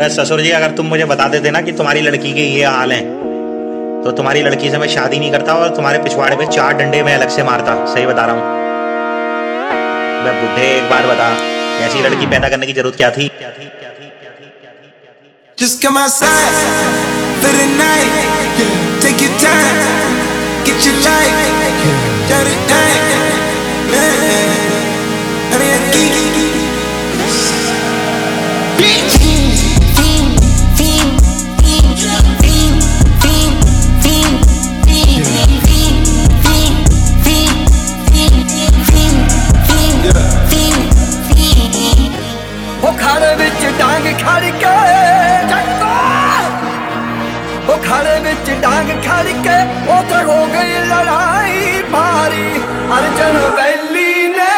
अरे ससुर जी, अगर तुम मुझे बता देते ना कि तुम्हारी लड़की के ये हाल है तो तुम्हारी लड़की से मैं शादी नहीं करता और तुम्हारे पिछवाड़े पे 4 डंडे मैं अलग से मारता। सही बता रहा हूँ मैं बुढ़े। एक बार बता, ऐसी लड़की पैदा करने की जरूरत क्या थी? Just come outside for the night. Take your time, get your life, get it done. I mean, खाड़े विच डांग खड़ के खाड़े विच डांग खड़ के उधर हो गई लड़ाई भारी। अर्जन वैली ने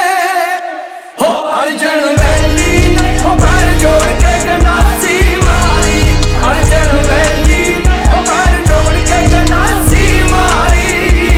अर्जन वैली ने पैर जोड़ के गनासी मारी। अर्जन वैली ने पैर जोड़ के गनासी मारी।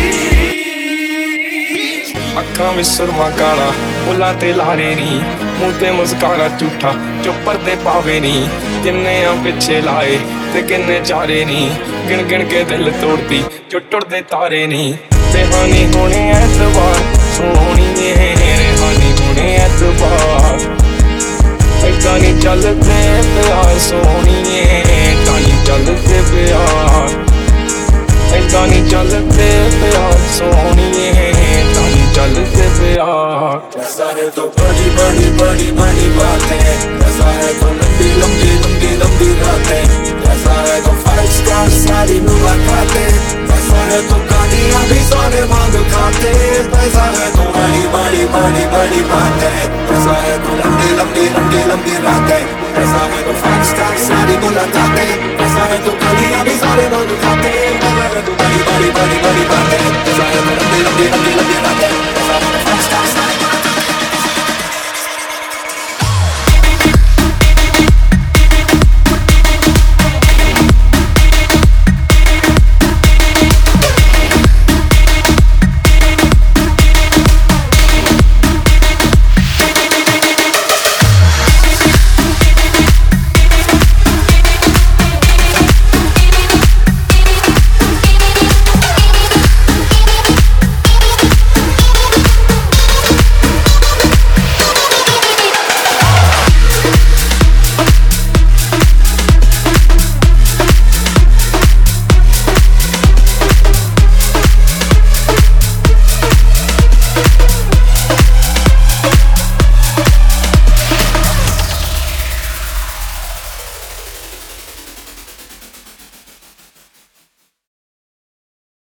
अखां विच सुरमा काला फुल्लां ते लारे नी, मूंह ते मुस्कारा झूठा जो पर्दे पावे नी। किन्ने आ पिछे लाए ते किन्ने चारे नी, गिण गिण के दिल तोड़ती जो टुटदे तारे नी। रेहानी होने ऐतबार सोहणीए, रेहानी होने ऐतबार। ऐदां नी चलदे प्यार सोहणीए, ऐदां नी चलदे प्यार। ऐदां नी चलदे प्यार सोहणीए, ऐदां नी चलदे प्यार। ऐसा है तो बड़ी बड़ी बड़ी बड़ी बातें, ऐसा है तो लंबी लंबी लंबी लंबी रातें, ऐसा है तो 5 स्टार सारी मुलाकातें, ऐसा है तो गाड़ियाँ भी सारे मांग खाते, ऐसा है तो बड़ी बड़ी बड़ी बड़ी बातें, ऐसा है तो लंबी लंबी लंबी लंबी रातें, ऐसा है तो 5 स्टार सारी मुलाकातें, ऐसा है तो गाड़ियाँ भी सारे मांग